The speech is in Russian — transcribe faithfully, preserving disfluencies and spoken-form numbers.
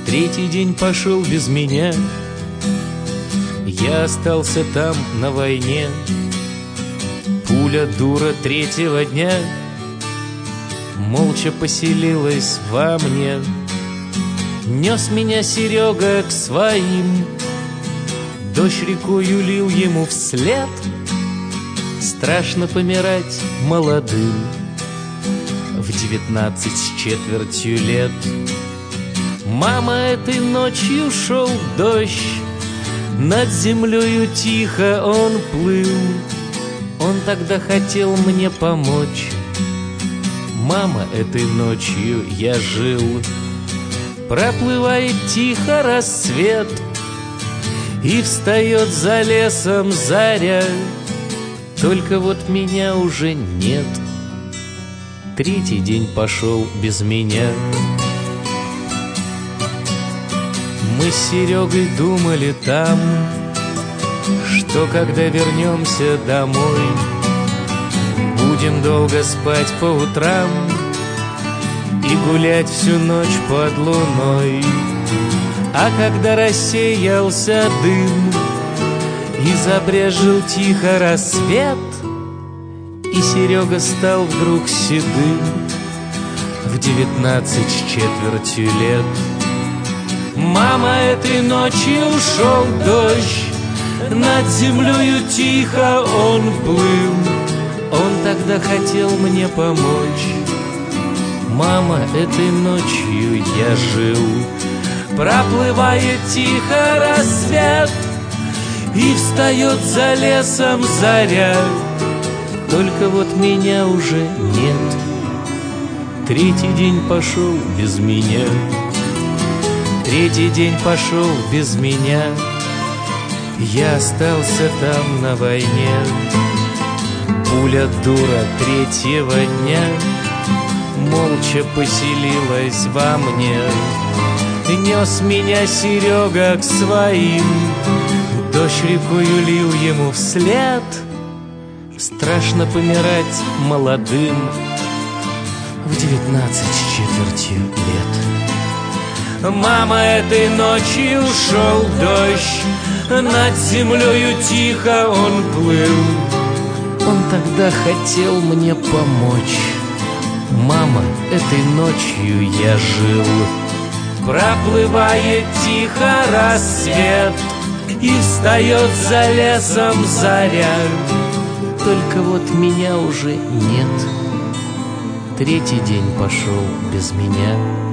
Третий день пошел без меня. Я остался там на войне. Пуля дура третьего дня молча поселилась во мне. Нес меня Серега к своим, дождь рекою лил ему вслед. Страшно помирать молодым в девятнадцать с четвертью лет. Мама, этой ночью шел дождь, над землею тихо он плыл. Он тогда хотел мне помочь. Мама, этой ночью я жил. Проплывает тихо рассвет, и встает за лесом заря. Только вот меня уже нет. Третий день пошел без меня. Мы с Серегой думали там, что когда вернемся домой, будем долго спать по утрам и гулять всю ночь под луной. А когда рассеялся дым и забрезжил тихо рассвет, и Серега стал вдруг седым в девятнадцать с четвертью лет. Мама, этой ночью шел дождь, над землею тихо он плыл. Он тогда хотел мне помочь. Мама, этой ночью я жил. Проплывает тихо рассвет, и встает за лесом заря. Только вот меня уже нет. Третий день пошел без меня. Третий день пошел без меня. Я остался там на войне. Пуля дура третьего дня молча поселилась во мне. Нес меня Серега к своим, дождь рекою лил ему вслед. Страшно помирать молодым в девятнадцать с четвертью лет. Мама, этой ночью шел дождь, над землею тихо он плыл. Он тогда хотел мне помочь. Мама, этой ночью я жил. Проплывает тихо рассвет, и встает за лесом заря. Только вот меня уже нет. Третий день пошел без меня.